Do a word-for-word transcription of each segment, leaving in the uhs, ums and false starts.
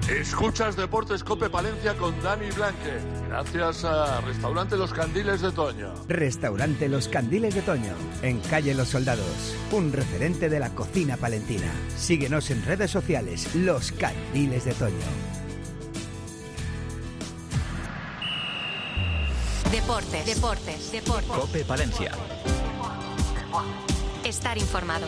Escuchas Deportes Cope Palencia con Dani Blanque, gracias a Restaurante Los Candiles de Toño. Restaurante Los Candiles de Toño, en Calle Los Soldados, un referente de la cocina palentina. Síguenos en redes sociales, Los Candiles de Toño. Deportes, deportes, deportes. Cope Palencia. Estar informado.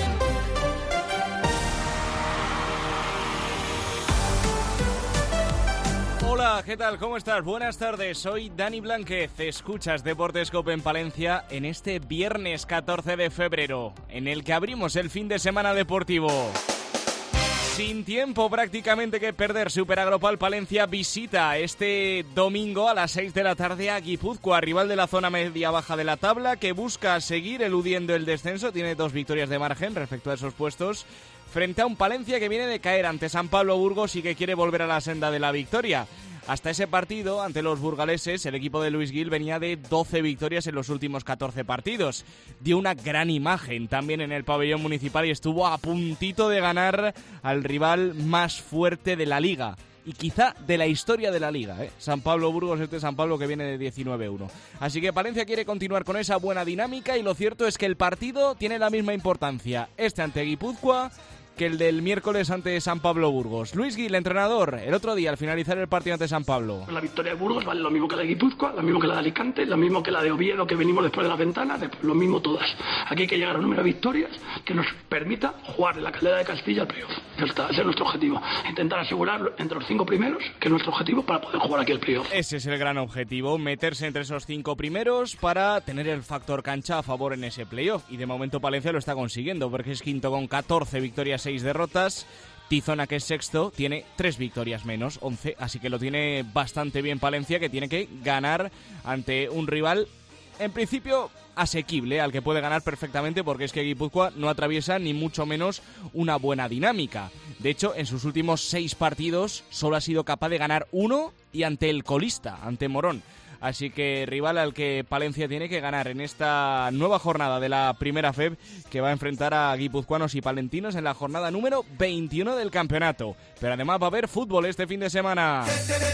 Hola, ¿qué tal? ¿Cómo estás? Buenas tardes, soy Dani Blanquez. Escuchas Deportes Cope en Palencia en este viernes catorce de febrero, en el que abrimos el fin de semana deportivo. Sin tiempo prácticamente que perder, Superagropal Palencia visita este domingo a las seis de la tarde a Guipúzcoa, rival de la zona media-baja de la tabla, que busca seguir eludiendo el descenso. Tiene dos victorias de margen respecto a esos puestos, frente a un Palencia que viene de caer ante San Pablo Burgos y que quiere volver a la senda de la victoria. Hasta ese partido, ante los burgaleses, el equipo de Luis Gil venía de doce victorias en los últimos catorce partidos. Dio una gran imagen también en el pabellón municipal y estuvo a puntito de ganar al rival más fuerte de la liga. Y quizá de la historia de la liga, ¿eh? San Pablo Burgos, este San Pablo que viene de diecinueve uno. Así que Palencia quiere continuar con esa buena dinámica y lo cierto es que el partido tiene la misma importancia, este ante Guipúzcoa, que el del miércoles ante San Pablo Burgos. Luis Gil, entrenador, el otro día al finalizar el partido ante San Pablo. La victoria de Burgos vale lo mismo que la de Guipúzcoa, lo mismo que la de Alicante, lo mismo que la de Oviedo, que venimos después de las ventanas, lo mismo todas. Aquí hay que llegar a un número de victorias que nos permita jugar en la Caldera de Castilla al playoff. Ese es nuestro objetivo. Intentar asegurarlo entre los cinco primeros, que es nuestro objetivo para poder jugar aquí el playoff. Ese es el gran objetivo, meterse entre esos cinco primeros para tener el factor cancha a favor en ese playoff. Y de momento Palencia lo está consiguiendo, porque es quinto con catorce victorias, seis derrotas. Tizona, que es sexto, tiene tres victorias menos, once, así que lo tiene bastante bien Palencia, que tiene que ganar ante un rival, en principio, asequible, al que puede ganar perfectamente, porque es que Guipúzcoa no atraviesa ni mucho menos una buena dinámica. De hecho, en sus últimos seis partidos solo ha sido capaz de ganar uno y ante el colista, ante Morón. Así que rival al que Palencia tiene que ganar en esta nueva jornada de la Primera F E B, que va a enfrentar a guipuzcoanos y palentinos en la jornada número veintiuno del campeonato. Pero además va a haber fútbol este fin de semana.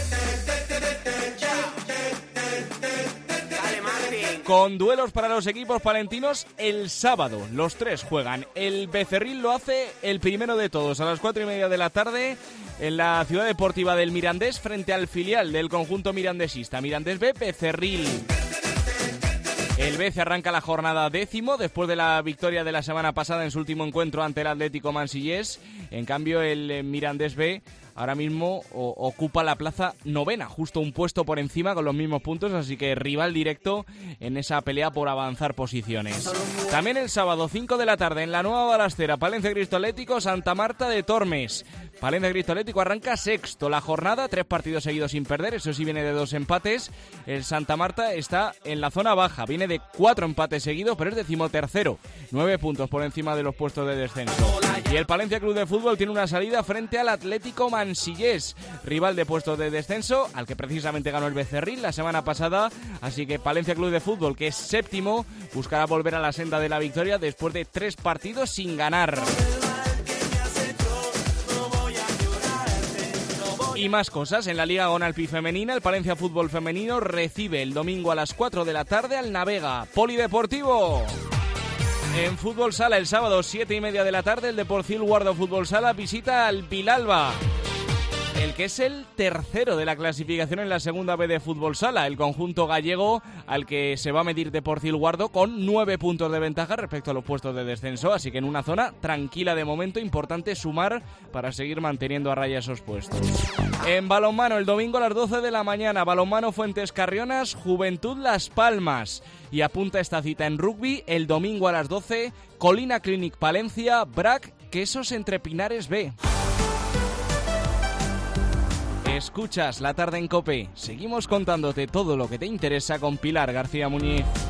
Con duelos para los equipos palentinos el sábado. Los tres juegan. El Becerril lo hace el primero de todos a las cuatro y media de la tarde en la ciudad deportiva del Mirandés frente al filial del conjunto mirandesista. Mirandés B, Becerril. El B C arranca la jornada décimo después de la victoria de la semana pasada en su último encuentro ante el Atlético Mansillés. En cambio, el Mirandés B ahora mismo o, ocupa la plaza novena, justo un puesto por encima con los mismos puntos, así que rival directo en esa pelea por avanzar posiciones. También el sábado, cinco de la tarde, en la Nueva Balastera, Palencia Cristo Atlético, Santa Marta de Tormes. Palencia Cristo Atlético arranca sexto la jornada, tres partidos seguidos sin perder, eso sí viene de dos empates. El Santa Marta está en la zona baja, viene de cuatro empates seguidos, pero es decimotercero, nueve puntos por encima de los puestos de descenso. Y el Palencia Club de Fútbol tiene una salida frente al Atlético Mansillés, rival de puestos de descenso, al que precisamente ganó el Becerril la semana pasada, así que Palencia Club de Fútbol, que es séptimo, buscará volver a la senda de la victoria después de tres partidos sin ganar. Y más cosas, en la Liga Gonalpi femenina, el Palencia Fútbol femenino recibe el domingo a las cuatro de la tarde al Navega Polideportivo. En Fútbol Sala, el sábado, siete y media de la tarde, el Deporcil Guardo Fútbol Sala visita al Vilalba, el que es el tercero de la clasificación en la segunda B de Fútbol Sala, el conjunto gallego al que se va a medir Deporcil Guardo con nueve puntos de ventaja respecto a los puestos de descenso, así que en una zona tranquila de momento, importante sumar para seguir manteniendo a raya esos puestos. En balonmano, el domingo a las doce de la mañana, balonmano Fuentes Carrionas, Juventud Las Palmas. Y apunta esta cita en rugby, el domingo a las doce, Colina Clinic Palencia, Brac, Quesos Entre Pinares B. Escuchas La Tarde en COPE. Seguimos contándote todo lo que te interesa con Pilar García Muñiz.